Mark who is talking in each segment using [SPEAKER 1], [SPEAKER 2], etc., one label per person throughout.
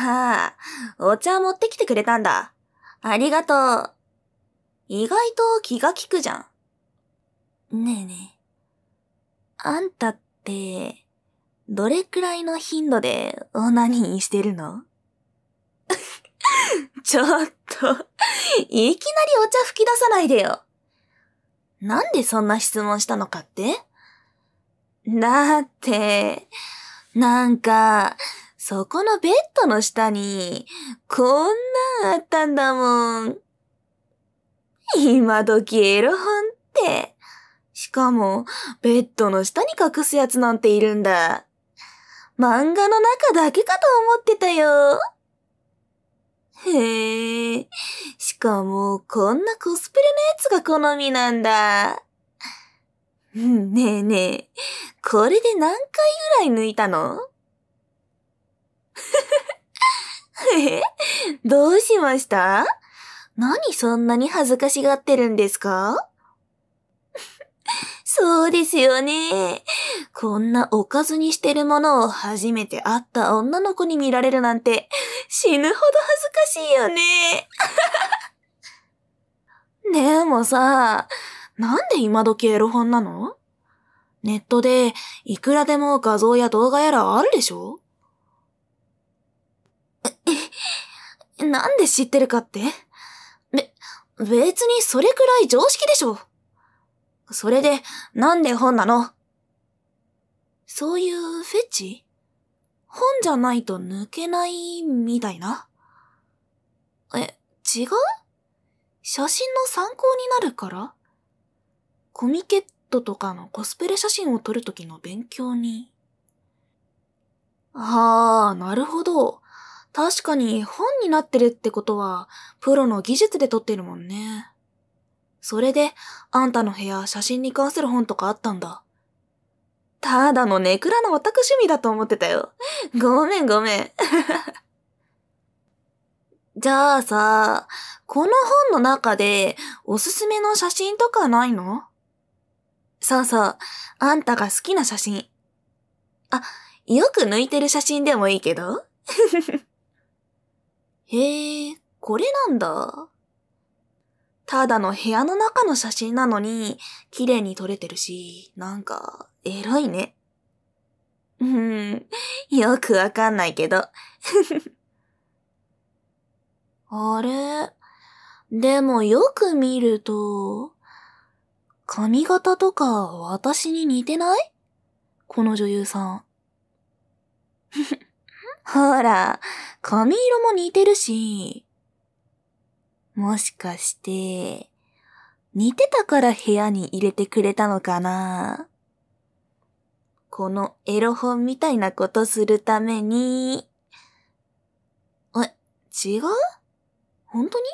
[SPEAKER 1] ああ、お茶持ってきてくれたんだ。ありがとう。意外と気が利くじゃん。ねえねえ。あんたって、どれくらいの頻度でオナニーしてるの？ちょっと、いきなりお茶吹き出さないでよ。なんでそんな質問したのかって？だって、なんか、そこのベッドの下に、こんなんあったんだもん。今時エロ本って。しかも、ベッドの下に隠すやつなんているんだ。漫画の中だけかと思ってたよ。へえ。しかも、こんなコスプレのやつが好みなんだ。ねえねえ、これで何回ぐらい抜いたの？どうしました？何そんなに恥ずかしがってるんですか？そうですよね。こんなおかずにしてるものを初めて会った女の子に見られるなんて死ぬほど恥ずかしいよね。でもさ、なんで今時エロ本なの？ネットでいくらでも画像や動画やらあるでしょ？なんで知ってるかって？別にそれくらい常識でしょ。それで、なんで本なの？そういうフェチ？本じゃないと抜けないみたいな？違う？写真の参考になるから？コミケットとかのコスプレ写真を撮るときの勉強に。なるほど。確かに本になってるってことは、プロの技術で撮ってるもんね。それで、あんたの部屋写真に関する本とかあったんだ。ただのネクラのオタク趣味だと思ってたよ。ごめんごめん。じゃあさ、この本の中でおすすめの写真とかないの？そうそう、あんたが好きな写真。あ、よく抜いてる写真でもいいけど。へえ、これなんだ。ただの部屋の中の写真なのに、綺麗に撮れてるし、なんか、エロいね。よくわかんないけど。あれ？でもよく見ると、髪型とか私に似てない？この女優さん。ほら、髪色も似てるし、もしかして、似てたから部屋に入れてくれたのかな？このエロ本みたいなことするために。違う？本当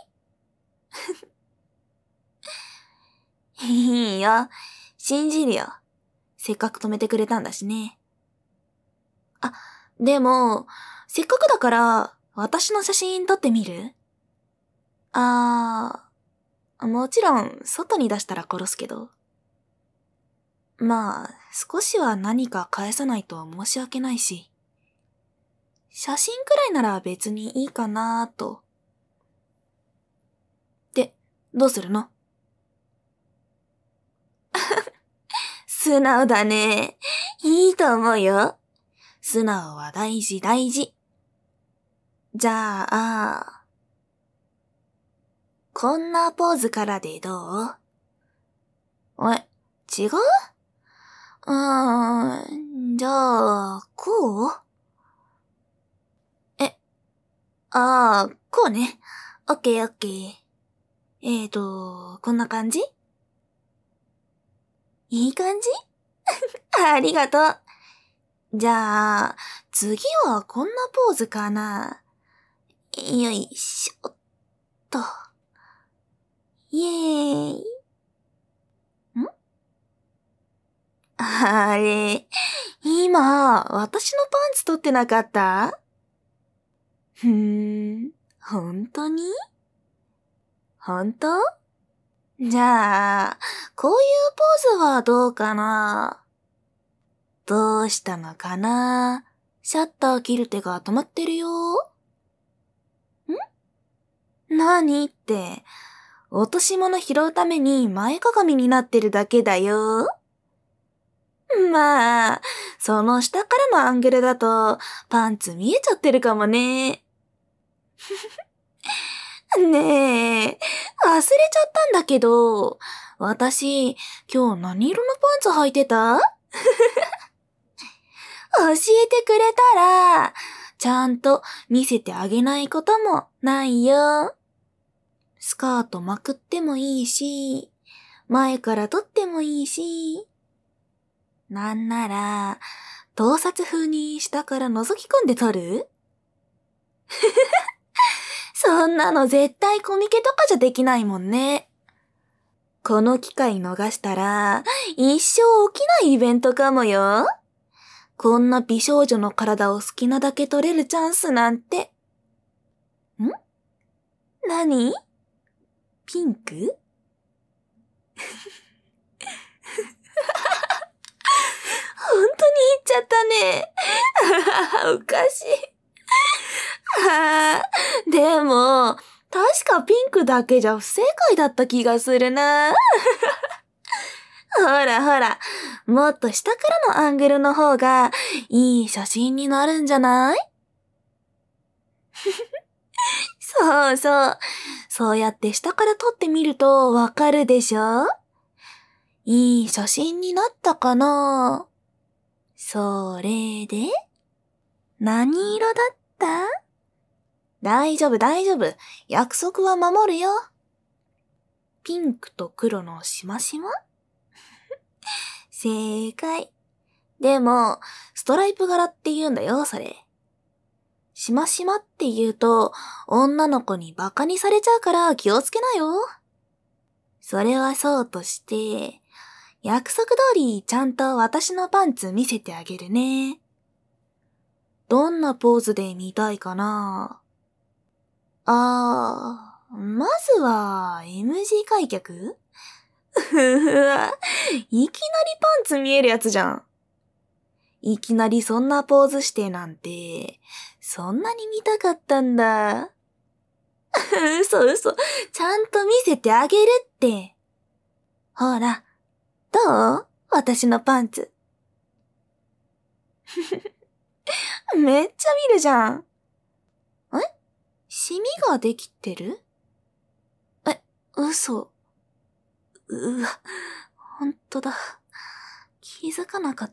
[SPEAKER 1] に？いいよ。信じるよ。せっかく止めてくれたんだしね。あ、でも、せっかくだから、私の写真撮ってみる？もちろん、外に出したら殺すけど。まあ、少しは何か返さないと申し訳ないし。写真くらいなら別にいいかなーと。で、どうするの？素直だね。いいと思うよ。素直は大事大事。じゃあ、こんなポーズからでどう？違う？じゃあ、こう？こうね。オッケーオッケー。こんな感じ？いい感じ？ありがとう。じゃあ、次はこんなポーズかな。よいしょっと。イエーイ。あれ、今、私のパンツ取ってなかった？本当に？本当？じゃあ、こういうポーズはどうかな？どうしたのかな？シャッター切る手が止まってるよ。 なにって、落とし物拾うために前かがみになってるだけだよ。まあ、その下からのアングルだとパンツ見えちゃってるかもね。ねえ、忘れちゃったんだけど、私、今日何色のパンツ履いてた？教えてくれたら、ちゃんと見せてあげないこともないよ。スカートまくってもいいし、前から撮ってもいいし、なんなら、盗撮風に下から覗き込んで撮る？そんなの絶対コミケとかじゃできないもんね。この機会逃したら、一生起きないイベントかもよ。こんな美少女の体を好きなだけ撮れるチャンスなんて。ん？何？ピンク？本当に言っちゃったね。おかしい。でも、確かピンクだけじゃ不正解だった気がするな。ほらほら、もっと下からのアングルの方がいい写真になるんじゃない？そうそう。そうやって下から撮ってみるとわかるでしょ？いい写真になったかな？それで、何色だった？大丈夫大丈夫。約束は守るよ。ピンクと黒のしましま？正解。でも、ストライプ柄って言うんだよ、それ。しましまって言うと、女の子にバカにされちゃうから気をつけなよ。それはそうとして、約束通りちゃんと私のパンツ見せてあげるね。どんなポーズで見たいかな？まずは M 字開脚？うわ、いきなりパンツ見えるやつじゃん。いきなりそんなポーズしてなんて、そんなに見たかったんだ。嘘嘘、ちゃんと見せてあげるって。ほら、どう？私のパンツ。めっちゃ見るじゃん。シミができてる？嘘。うわ、ほんとだ。気づかなかった。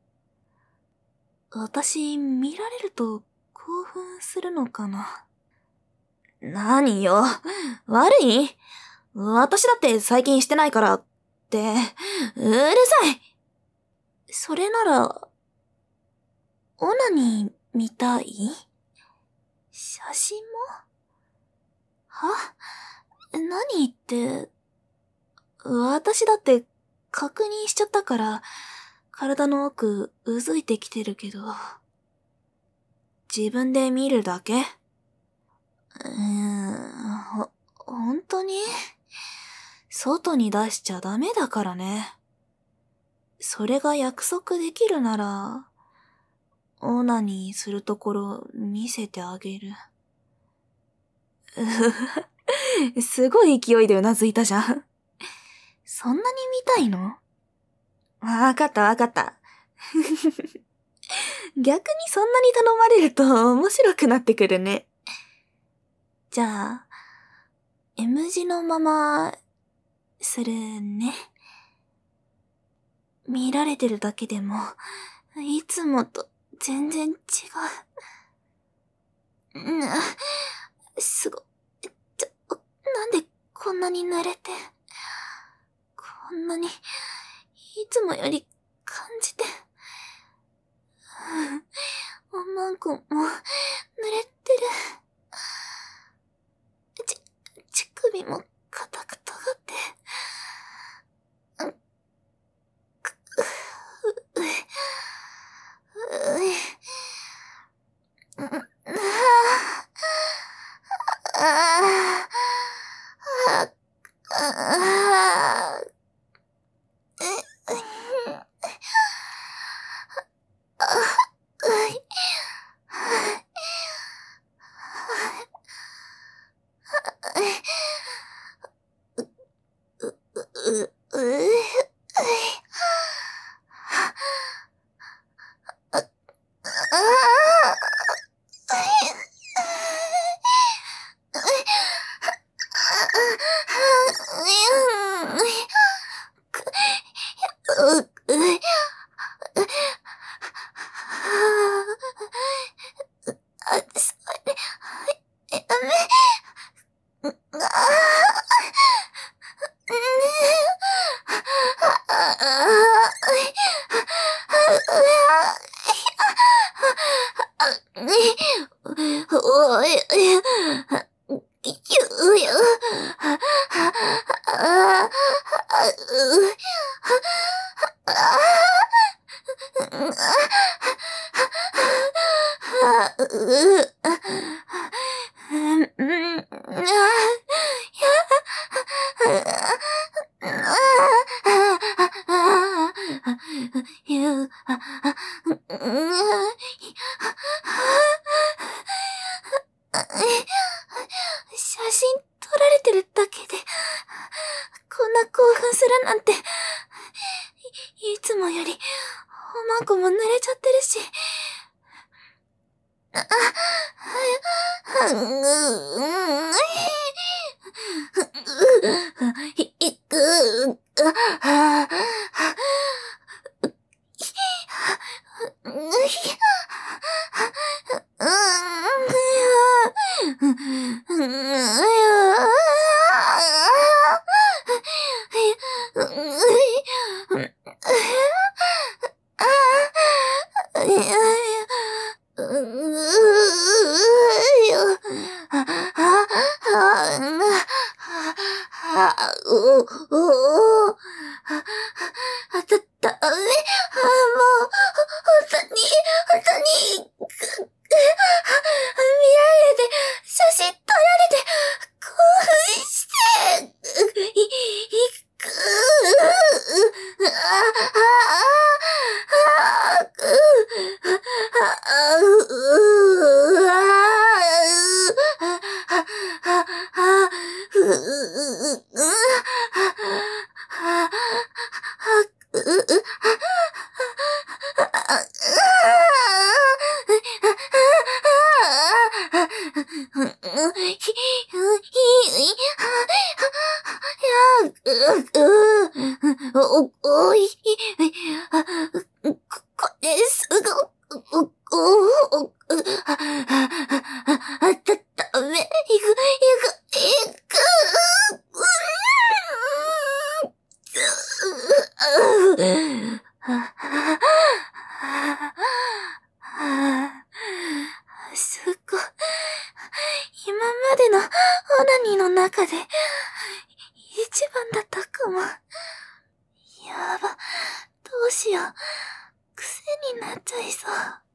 [SPEAKER 1] 私、見られると興奮するのかな。何よ。悪い？私だって最近してないからって、うるさい。それなら、オナニー見たい？写真も？は？何言って、私だって確認しちゃったから、体の奥うずいてきてるけど。自分で見るだけ？本当に？外に出しちゃダメだからね。それが約束できるなら、オナニーするところ見せてあげる。すごい勢いでうなずいたじゃん。そんなに見たいの？わかったわかった。逆にそんなに頼まれると面白くなってくるね。じゃあ、M 字のまま、するね。見られてるだけでも、いつもと全然違う。すご、なんでこんなに濡れて、こんなに、いつもより感じて、おまんこも濡れてる。乳首も硬く尖って、 写真撮られてるだけで、こんな興奮するなんて、いつもより、おまんこも濡れちゃってるし。写真撮られて、興奮して、これすごく、ダメ、すごい。今までのオナニーの中で、一番だったかも。やば、どうしよう。癖になっちゃいそう。